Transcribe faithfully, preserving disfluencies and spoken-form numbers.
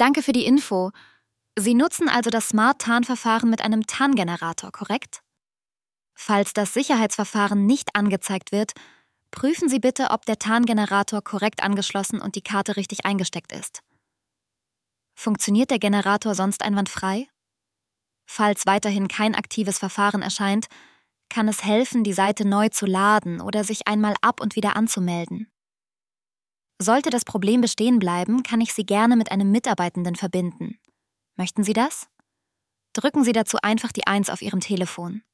Danke für die Info. Sie nutzen also das Smart-Tarnverfahren mit einem Tarngenerator, korrekt? Falls das Sicherheitsverfahren nicht angezeigt wird, prüfen Sie bitte, ob der Tarngenerator korrekt angeschlossen und die Karte richtig eingesteckt ist. Funktioniert der Generator sonst einwandfrei? Falls weiterhin kein aktives Verfahren erscheint, kann es helfen, die Seite neu zu laden oder sich einmal ab und wieder anzumelden. Sollte das Problem bestehen bleiben, kann ich Sie gerne mit einem Mitarbeitenden verbinden. Möchten Sie das? Drücken Sie dazu einfach die eins auf Ihrem Telefon.